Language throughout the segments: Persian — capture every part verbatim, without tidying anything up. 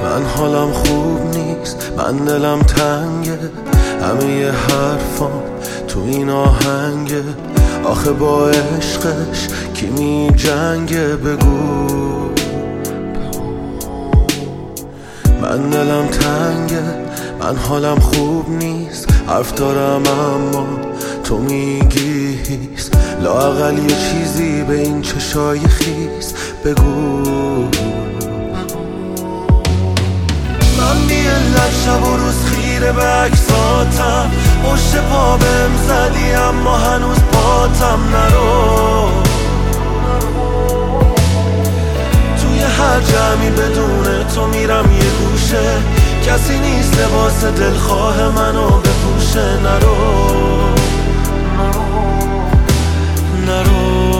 من حالم خوب نیست، من دلم تنگه، همه ی حرفام تو این آهنگه. آخه با عشقش کی می جنگه؟ بگو. من دلم تنگه، من حالم خوب نیست، حرف دارم اما تو میگی هیست. لااقل یه چیزی به این چشای خیس بگو. من بی علت شب و روز خیره به عکساتم، پشت پا بهم زدی اما هنوز پاتم نرو. توی هر جمعی بدون تو میرم یه گوشه، کسی نیست لباس دلخواه منو بپوشه. نرو نرو.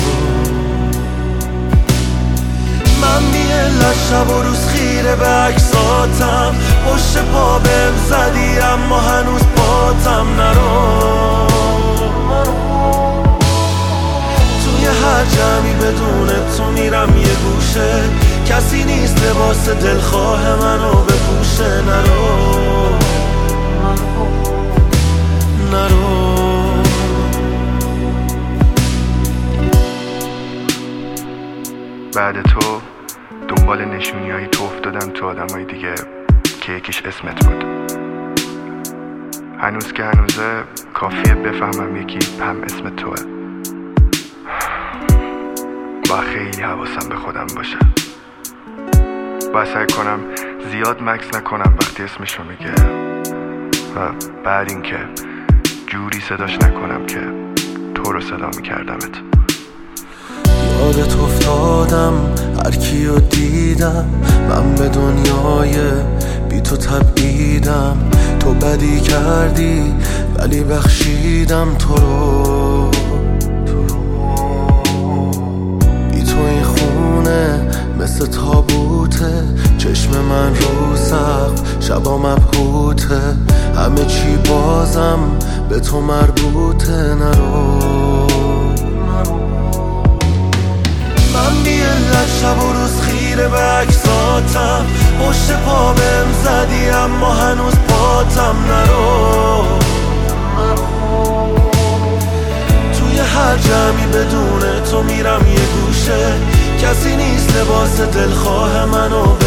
من بی علت شب و روز خیره به عکساتم، پشت پا بهم زدی اما هنوز پاتم نرو. توی هر جمعی بدون تو میرم یه گوشه، کسی نیست لباس دلخواه منو بپوشه. نرو نرو. بعد تو دنبال نشونیایی تو افتادم تو آدمای دیگه که یکیش اسمت بود. هنوز که هنوزه کافیه بفهمم یکی هم اسم توه. با خیلی حواسم به خودم باشه، باید سعی کنم زیاد مکس نکنم وقتی اسمشو میگه، و بعد این که جوری صداش نکنم که تو رو صدا میکردمت. یادت افتادم هر کیو دیدم، من به دنیای بی تو تبعیدم. تو بدی کردی ولی بخشیدم تو رو. بی تو این خونه مثل تابوته، چشم من رو سقف شبا مبهوته. همه چی بازم به تو مربوطه. نرو. من بی علت شب و روز خیره به عکساتم، پشت پا بهم زدی اما هنوز پاتم نرو. توی هر جمعی بدون تو میرم یه گوشه، کسی نیست لباس دلخواه منو